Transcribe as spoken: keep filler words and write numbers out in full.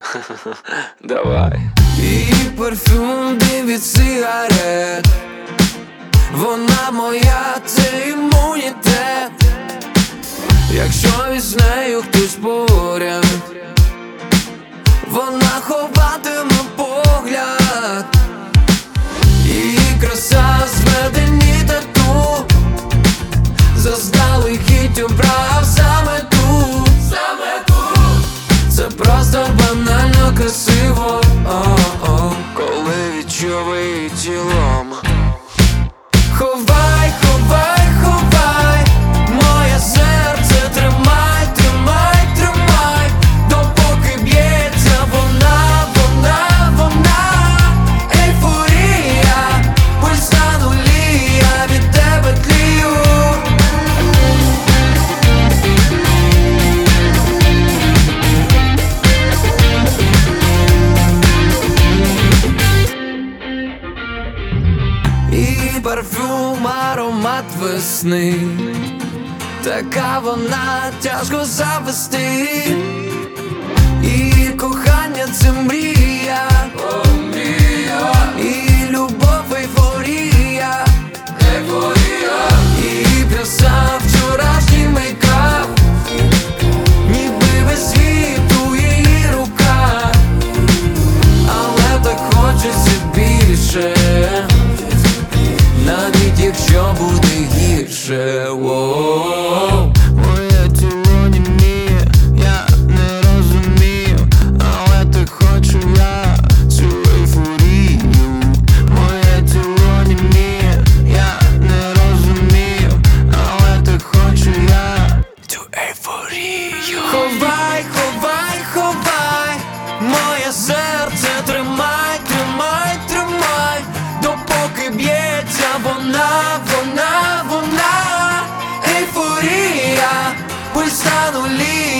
Давай. Її парфюм дим від сигарет, вона моя, це імунітет. Якщо із нею хтось поряд, вона ховатиме погляд. Її краса зведені тату, заздалегідь обрав саме ту, саме ту. Це просто банально красиво, о-о, коли відчує тілом. Ховай, ховай, ховай моє серце, тримай, тримай, тримай, допоки б'ється вона, вона, вона. Ейфорія, пульс на нулі, я від тебе тлію. І парфюм, аромат весни, така вона, тяжко завести. І кохання це мрія, о, мрія. І любов, ейфорія, ейфорія. І краса, вчорашній мейкап, ніби весь світ у її руках. Але так хочеться більше, навіть якщо буде гірше. Воу. Моє тіло німіє, я не розумію, але так хочу я цю ейфорію. Моє тіло німіє, я не розумію, але так хочу я цю ейфорію. Ховай, ховай, ховай моє серце, тримай, тримай, тримай, допоки б'ється вона, вона, вона. Ейфорія, пульс на нулі,